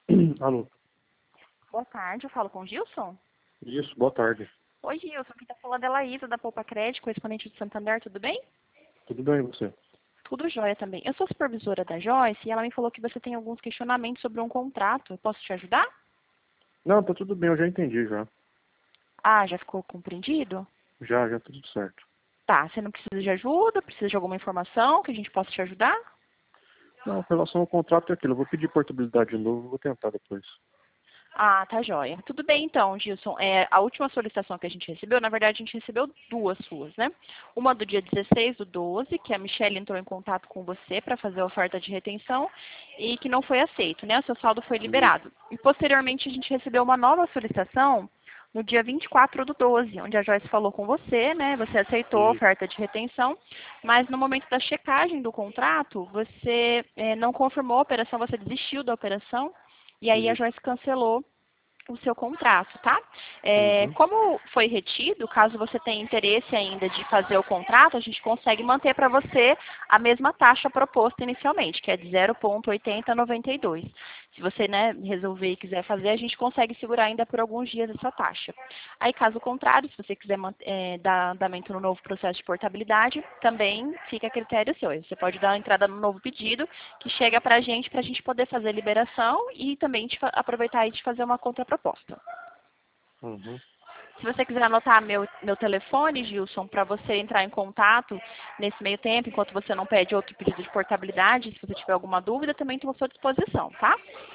Alô, Boa tarde, eu falo com o Gilson? isso, boa tarde. Oi, Gilson, quem está falando é a Laísa, da Poupa Crédito, correspondente do Santander, tudo bem? Tudo bem, e você? Tudo jóia também. Eu sou supervisora da Joyce e ela me falou que você tem alguns questionamentos sobre um contrato. Eu posso te ajudar? Não, tá tudo bem, eu já entendi já. Ah, já ficou compreendido? Já tudo certo. Tá, você não precisa de ajuda, precisa de alguma informação que a gente possa te ajudar? Não, com relação ao contrato é aquilo, eu vou pedir portabilidade de novo, vou tentar depois. Ah, tá jóia. Tudo bem então, Gilson. A última solicitação que a gente recebeu, na verdade, a gente recebeu duas suas, né? Uma do dia 16/12, que a Michelle entrou em contato com você para fazer a oferta de retenção e que não foi aceito, né? O seu saldo foi Isso. liberado. E posteriormente a gente recebeu uma nova solicitação no dia 24/12, onde a Joyce falou com você, né? Você aceitou a Isso. oferta de retenção, mas no momento da checagem do contrato, você não confirmou a operação, você desistiu da operação. E aí a Isso. Joyce cancelou o seu contrato, tá? Uhum. Como foi retido, caso você tenha interesse ainda de fazer o contrato, a gente consegue manter para você a mesma taxa proposta inicialmente, que é de 0,8092. Se você, né, resolver e quiser fazer, a gente consegue segurar ainda por alguns dias essa taxa. Aí, caso contrário, se você quiser dar andamento no novo processo de portabilidade, também fica a critério seu. Você pode dar entrada no novo pedido, que chega para a gente poder fazer a liberação e também aproveitar aí de fazer uma contraproposta. Uhum. Se você quiser anotar meu telefone, Gilson, para você entrar em contato nesse meio tempo, enquanto você não pede outro pedido de portabilidade, se você tiver alguma dúvida, também estou à sua disposição, tá?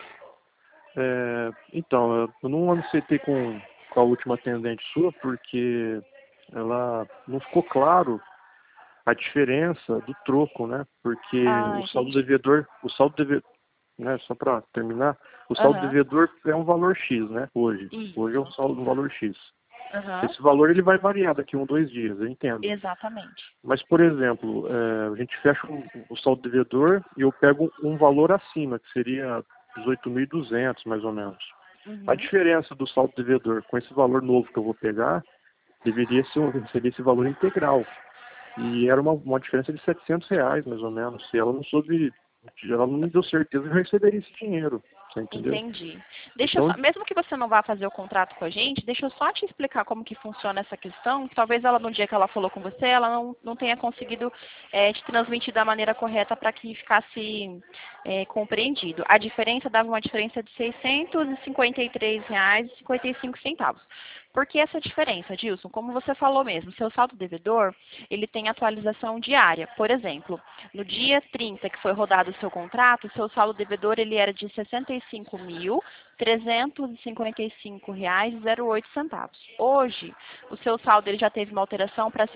Então, eu não aceitei com a última atendente sua porque ela não ficou claro a diferença do troco, né? Porque Ah, entendi. o saldo devedor, né? Só para terminar, o saldo Aham. devedor é um valor X, né? Hoje é um Isso. saldo um valor X. Aham. Esse valor ele vai variar daqui a 1, 2 dias, eu entendo. Exatamente. Mas, por exemplo, a gente fecha o saldo devedor e eu pego um valor acima, que seria 18.200, mais ou menos. A Uhum. diferença do saldo devedor com esse valor novo que eu vou pegar seria esse valor integral. E era uma diferença de R$ 700, mais ou menos. E ela não me deu certeza que eu receberia esse dinheiro. Você entendeu? Entendi. Deixa eu Então, só, mesmo que você não vá fazer o contrato com a gente, deixa eu só te explicar como que funciona essa questão. Talvez ela, no dia que ela falou com você, ela não tenha conseguido te transmitir da maneira correta para que ficasse compreendido. A diferença dava uma diferença de R$ 653,55. Por que essa diferença, Gilson? Como você falou mesmo, seu saldo devedor, ele tem atualização diária. Por exemplo, no dia 30 que foi rodado o seu contrato, o seu saldo devedor ele era de R$ 65.355,08. Hoje, o seu saldo ele já teve uma alteração para R$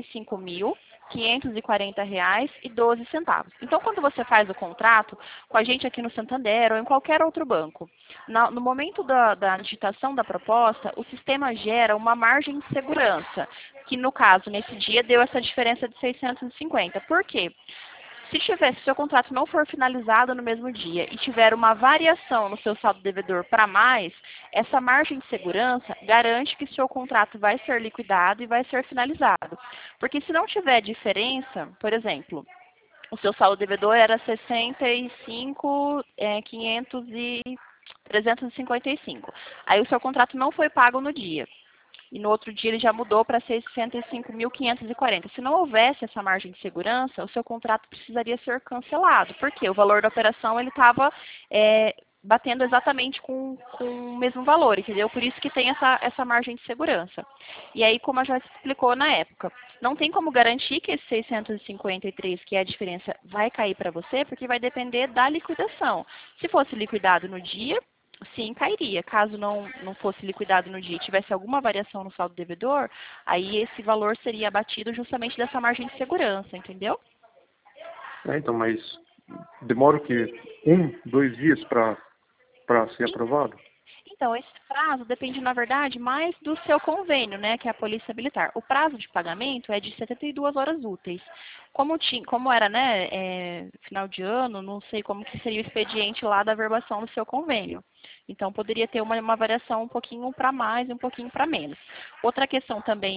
65.540,12. Então, quando você faz o contrato com a gente aqui no Santander ou em qualquer outro banco, no momento da digitação da proposta, o sistema gera uma margem de segurança, que no caso, nesse dia, deu essa diferença de 650. Por quê? Se seu contrato não for finalizado no mesmo dia e tiver uma variação no seu saldo devedor para mais, essa margem de segurança garante que seu contrato vai ser liquidado e vai ser finalizado. Porque se não tiver diferença, por exemplo, o seu saldo devedor era 65, 500 e 355. Aí o seu contrato não foi pago no dia. E no outro dia ele já mudou para 65.540. Se não houvesse essa margem de segurança, o seu contrato precisaria ser cancelado, porque o valor da operação ele estava batendo exatamente com o mesmo valor, entendeu? Por isso que tem essa margem de segurança. E aí, como a Joyce explicou na época, não tem como garantir que esse 653, que é a diferença, vai cair para você, porque vai depender da liquidação. Se fosse liquidado no dia, sim, cairia. Caso não fosse liquidado no dia e tivesse alguma variação no saldo devedor, aí esse valor seria abatido justamente dessa margem de segurança, entendeu? então, mas demora o quê? 1, 2 dias para ser aprovado? Então, esse prazo depende, na verdade, mais do seu convênio, né, que é a Polícia Militar. O prazo de pagamento é de 72 horas úteis. Como era, né, final de ano, não sei como que seria o expediente lá da averbação do seu convênio. Então, poderia ter uma variação um pouquinho para mais e um pouquinho para menos. Outra questão também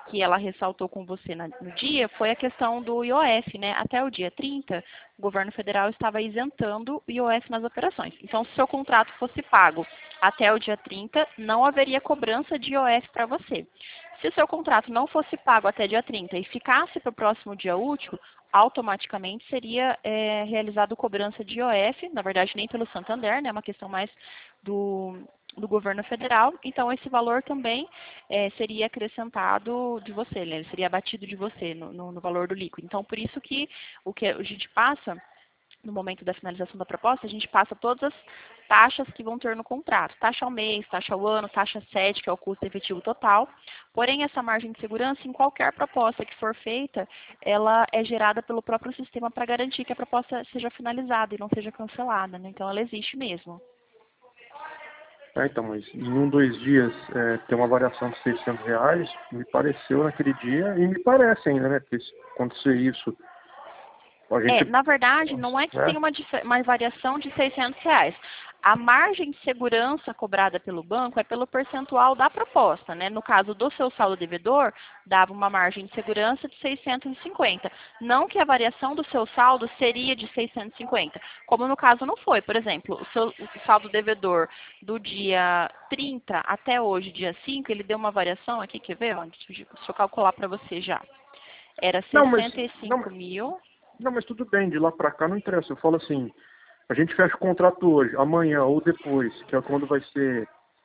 que ela ressaltou com você no dia foi a questão do IOF, né? Até o dia 30, o governo federal estava isentando o IOF nas operações. Então, se o seu contrato fosse pago até o dia 30, não haveria cobrança de IOF para você. Se o seu contrato não fosse pago até dia 30 e ficasse para o próximo dia útil, automaticamente seria realizado cobrança de IOF, na verdade nem pelo Santander, né? É uma questão mais do governo federal, então esse valor também seria acrescentado de você, né? Ele seria abatido de você no valor do líquido. Então, por isso que o que a gente passa, no momento da finalização da proposta, a gente passa todas as taxas que vão ter no contrato. Taxa ao mês, taxa ao ano, taxa 7, que é o custo efetivo total. Porém, essa margem de segurança, em qualquer proposta que for feita, ela é gerada pelo próprio sistema para garantir que a proposta seja finalizada e não seja cancelada, né? Então, ela existe mesmo. Então, mas em 2 dias ter uma variação de R$ 600, me pareceu naquele dia, e me parece ainda, né? Porque se acontecer isso, a gente... Na verdade, não é que tem uma variação de R$ 600. A margem de segurança cobrada pelo banco é pelo percentual da proposta, né? No caso do seu saldo devedor, dava uma margem de segurança de 650. Não que a variação do seu saldo seria de 650, como no caso não foi. Por exemplo, o saldo devedor do dia 30 até hoje, dia 5, ele deu uma variação aqui, quer ver? Deixa eu calcular para você já. Era 65 mil. Não, mas tudo bem, de lá para cá não interessa. Eu falo assim, a gente fecha o contrato hoje, amanhã ou depois, que é quando vai ser...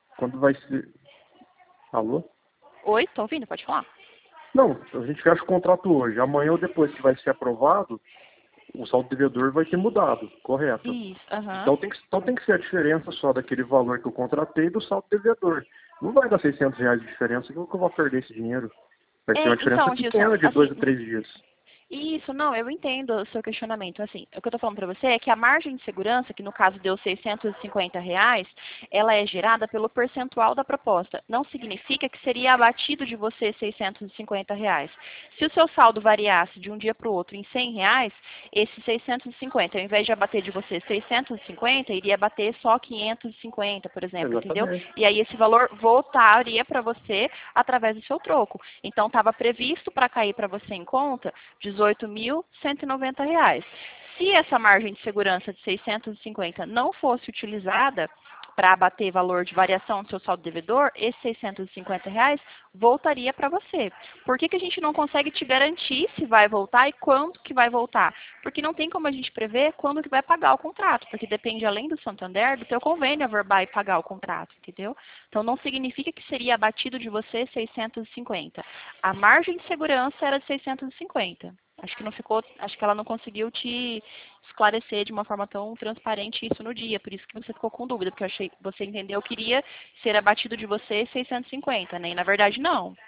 Alô? Oi, tô ouvindo, pode falar. Não, a gente fecha o contrato hoje, amanhã ou depois que vai ser aprovado, o saldo devedor vai ter mudado, correto? Isso, então tem que ser a diferença só daquele valor que eu contratei do saldo devedor. Não vai dar R$ 600 de diferença, que eu vou perder esse dinheiro. Vai ser uma diferença pequena, de 2 a 3 dias. Isso, não, eu entendo o seu questionamento. Assim, o que eu estou falando para você é que a margem de segurança, que no caso deu R$ 650, ela é gerada pelo percentual da proposta. Não significa que seria abatido de você R$ 650. Se o seu saldo variasse de um dia para o outro em R$ 100, esse 650, ao invés de abater de você 650, iria abater só 550, por exemplo, Exatamente. Entendeu? E aí esse valor voltaria para você através do seu troco. Então, estava previsto para cair para você em conta R$ 18.190. Se essa margem de segurança de 650 não fosse utilizada para abater valor de variação do seu saldo devedor, esses R$ 650 voltaria para você. Por que a gente não consegue te garantir se vai voltar e quando que vai voltar? Porque não tem como a gente prever quando que vai pagar o contrato, porque depende, além do Santander, do teu convênio averbar e pagar o contrato, entendeu? Então, não significa que seria abatido de você 650. A margem de segurança era de 650. Acho que ela não conseguiu te esclarecer de uma forma tão transparente isso no dia, por isso que você ficou com dúvida, porque eu achei que você entendeu que queria ser abatido de você 650, né? E na verdade não.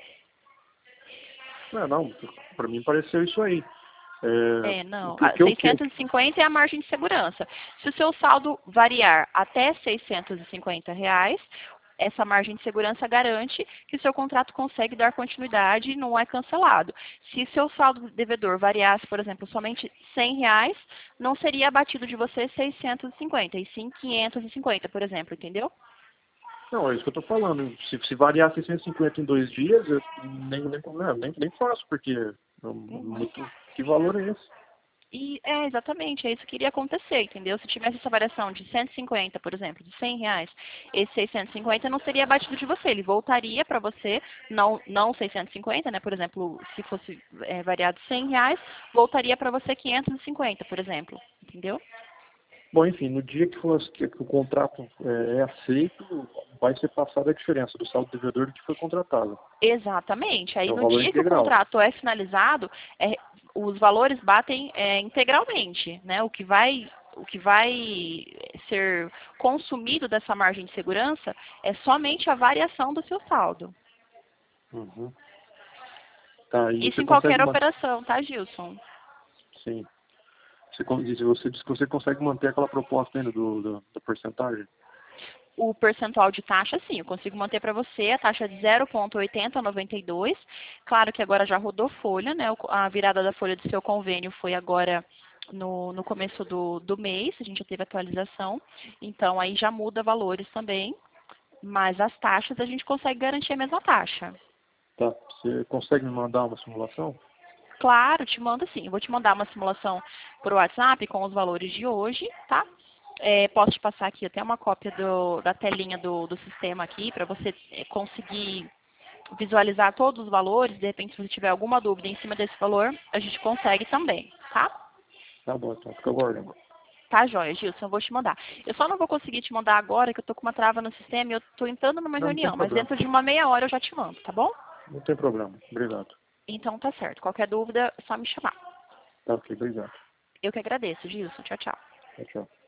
Não, para mim pareceu isso aí. Não. 650 é a margem de segurança. Se o seu saldo variar até R$ 650, essa margem de segurança garante que o seu contrato consegue dar continuidade e não é cancelado. Se seu saldo devedor variasse, por exemplo, somente R$ 100, não seria abatido de você 650, e sim 550, por exemplo, entendeu? Não, é isso que eu estou falando. Se variar 650 em 2 dias, eu nem faço, porque que valor é esse? Exatamente, é isso que iria acontecer, entendeu? Se tivesse essa variação de 150, por exemplo, de R$ 100, esse 650 não seria abatido de você, ele voltaria para você, não 650, né? Por exemplo, se fosse variado R$ 100, voltaria para você 550, por exemplo, entendeu? Bom, enfim, no dia que o contrato é aceito, vai ser passada a diferença do saldo devedor do que foi contratado. Exatamente. Aí no dia integral. que o contrato é finalizado, os valores batem integralmente, né? O que vai ser consumido dessa margem de segurança é somente a variação do seu saldo. Uhum. Tá, isso em qualquer operação, tá, Gilson? Sim. Você disse que você consegue manter aquela proposta ainda da porcentagem? O percentual de taxa, sim, eu consigo manter para você a taxa de 0,8092. Claro que agora já rodou folha, né? A virada da folha do seu convênio foi agora no começo do mês, a gente já teve atualização. Então, aí já muda valores também, mas as taxas a gente consegue garantir a mesma taxa. Tá. Você consegue me mandar uma simulação? Claro, te mando sim. Eu vou te mandar uma simulação por WhatsApp com os valores de hoje, tá? Posso te passar aqui até uma cópia da telinha do sistema aqui, para você conseguir visualizar todos os valores. De repente, se você tiver alguma dúvida em cima desse valor, a gente consegue também, tá? Tá bom, então. Fica aguardando. Tá, joia, Gilson, eu vou te mandar. Eu só não vou conseguir te mandar agora, que eu tô com uma trava no sistema e eu tô entrando numa Não, não tem reunião, mas problema. dentro de uma meia hora eu já te mando, tá bom? Não tem problema. Obrigado. Então tá certo. Qualquer dúvida, é só me chamar. Tá ok, obrigado. Eu que agradeço, Gilson. Tchau, tchau. Tchau, tchau.